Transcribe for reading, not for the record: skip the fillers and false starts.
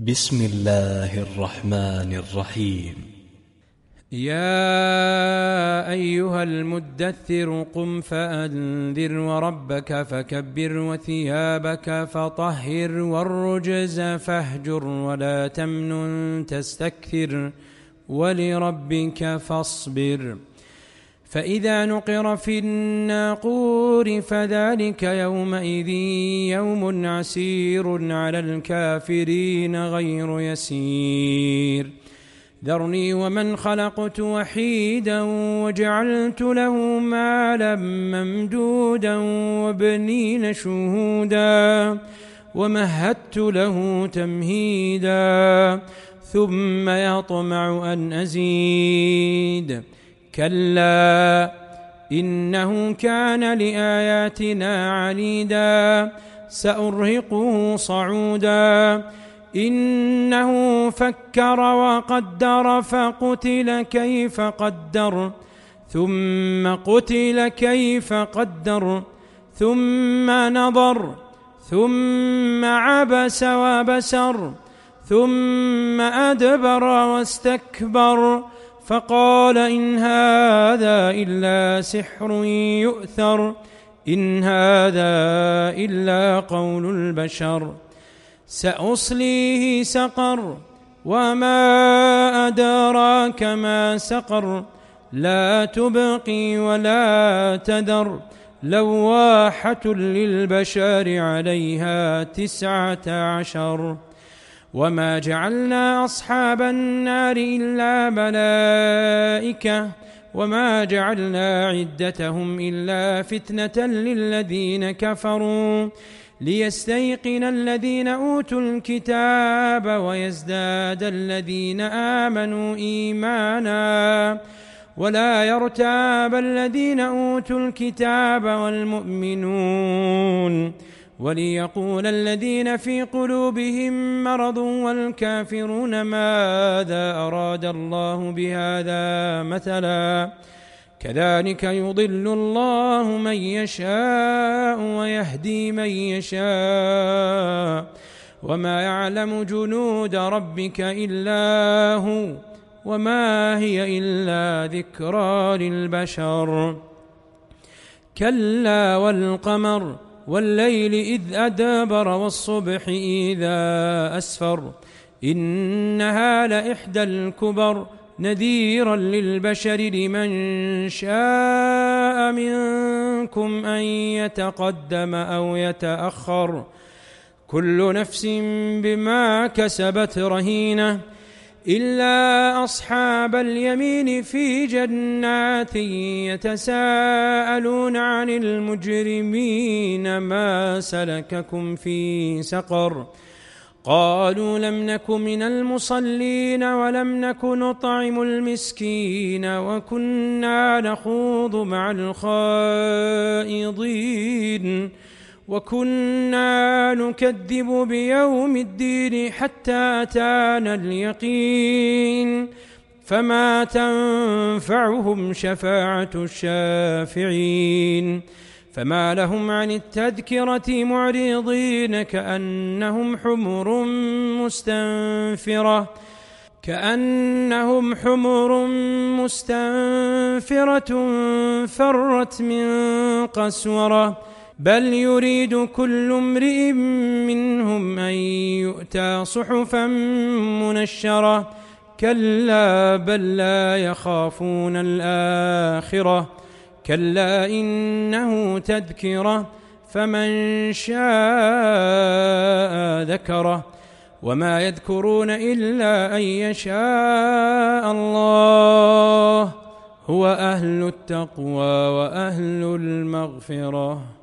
بسم الله الرحمن الرحيم. يا أيها المدثر قم فأنذر وربك فكبر وثيابك فطهر والرجز فاهجر ولا تمنن تستكثر ولربك فاصبر. فإذا نقر في الناقور فذلك يومئذ يوم عسير على الكافرين غير يسير. ذرني ومن خلقت وحيدا وجعلت له مالا ممدودا وبنين شهودا ومهدت له تمهيدا ثم يطمع أن أزيد. كلا إنه كان لآياتنا عنيدا سأرهقه صعودا. إنه فكر وقدر فقتل كيف قدر ثم قتل كيف قدر ثم نظر ثم عبس وبسر ثم أدبر واستكبر فقال إن هذا إلا سحر يؤثر إن هذا إلا قول البشر. سأصليه سقر وما أدراك ما سقر لا تبقي ولا تذر لواحة للبشر عليها 19. وما جعلنا أصحاب النار إلا ملائكة وما جعلنا عدتهم إلا فتنة للذين كفروا ليستيقن الذين أوتوا الكتاب ويزداد الذين آمنوا إيمانا ولا يرتاب الذين أوتوا الكتاب والمؤمنون وليقول الذين في قلوبهم مرض والكافرون ماذا أراد الله بهذا مثلا كذلك يضل الله من يشاء ويهدي من يشاء وما يعلم جنود ربك إلا هو وما هي إلا ذكرى للبشر. كلا والقمر والليل إذ أدبر والصبح إذا أسفر إنها لإحدى الكبر نذيرا للبشر لمن شاء منكم أن يتقدم أو يتأخر كل نفس بما كسبت رهينة إلا أصحاب اليمين في جنات يتساءلون عن المجرمين ما سلككم في سقر قالوا لم نك من المصلين ولم نك نطعم المسكين وكنا نخوض مع الخائضين وكنا نكذب بيوم الدين حتى أتانا اليقين فما تنفعهم شفاعة الشافعين. فما لهم عن التذكرة معرضين كأنهم حمر مستنفرة فرت من قسورة بل يريد كل امرئ منهم أن يؤتى صحفا منشرة كلا بل لا يخافون الآخرة كلا إنه تذكرة فمن شاء ذكره وما يذكرون إلا أن يشاء الله هو أهل التقوى وأهل المغفرة.